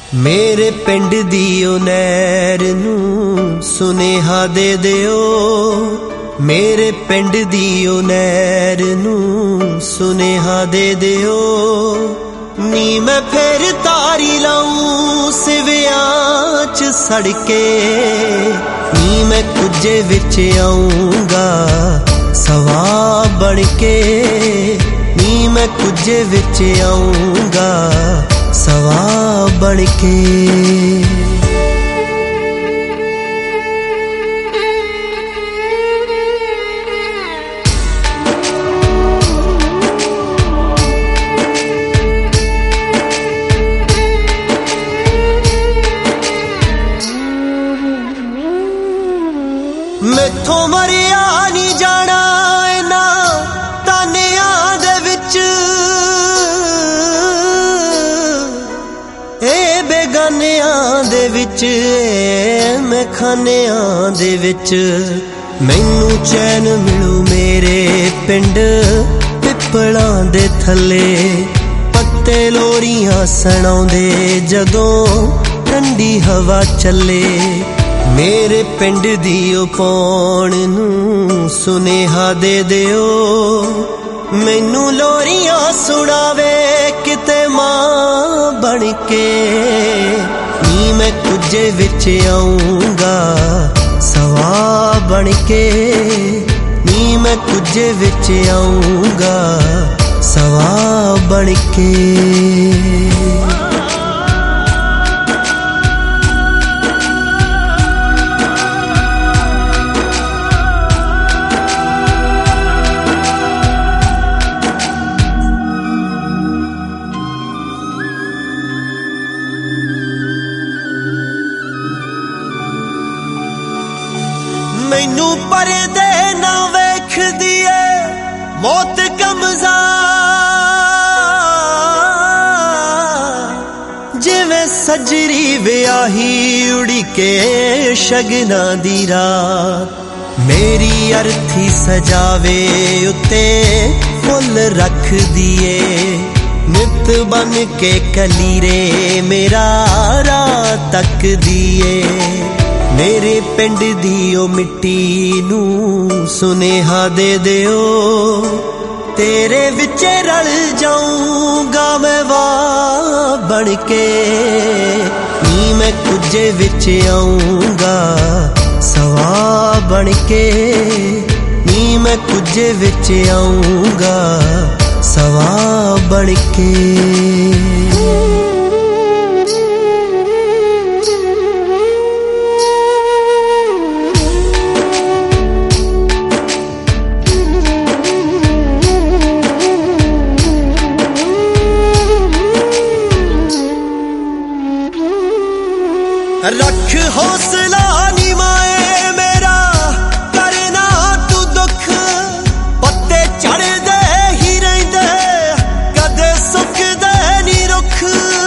मेरे पिंड दी ओ नहर नूं सुनेहा दे दिओ। मेरे पिंड दी ओ नहर नूं सुनेहा दे दिओ। नी मैं फिर तारी लाऊं सिवियां च सड़के, नी मैं कुजे विच आऊंगा सवा बनके, नी मैं कुजे विच आऊंगा सवा बनके। मैथों मरिया नहीं जाना इन्हां तानियां दे विच, बेगानियां दे विच मैं खानियां दे विच। मैनू चैन मिलू मेरे पिंड पिपलां दे थल्ले, पत्ते लोरियां सुणाउंदे जदों ठंडी हवा चले। मेरे पिंड दी ओ पौण नूं सुनेहा दे दिओ। मैनू लोरियां सुनावे किते मां बनके, नी मैं कुजे विच आऊंगा सवा बनके, नी मैं कुजे विच आऊंगा सवा बनके। मैनू परदे ना वेख दिए मौत कमजा, जिवें सजरी व्याही उड़ीके शगना दी रात। मेरी अर्थी सजावे उत्ते फुल रख दिए, नित बन के कलीरे मेरा राह तक दिए। मेरे पिंड दी ओ मिट्टी नूं सुनेहा दे दिओ। तेरे विच रल जाऊंगा मैं वाह बनके, नी मैं कुजे विच आऊंगा सवा बनके, नी मैं कुजे विच आऊंगा सवा बनके। रख हौसला नी माए मेरा करना तू दुख, पत्ते चढ़दे ही रहिंदे कदे सुकदे नी रुख।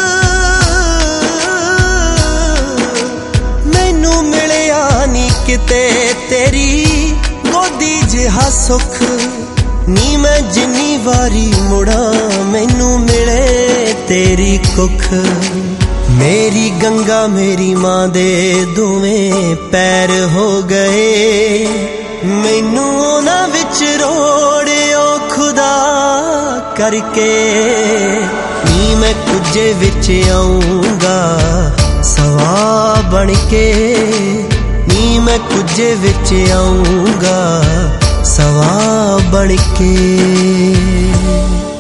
मैनू मिलिया नी किते तेरी गोदी जिहा सुख, नी मैं जिन्नी वारी मुड़ा मैनू मिले तेरी कुख। मेरी गंगा मेरी मां दे दोवें पैर हो गए, मैनू उन्हां विच रोड़ियो खुदा करके, नी मैं कुजे विच आऊंगा सवा बनके, नी मैं कुजे विच आऊंगा सवा बनके।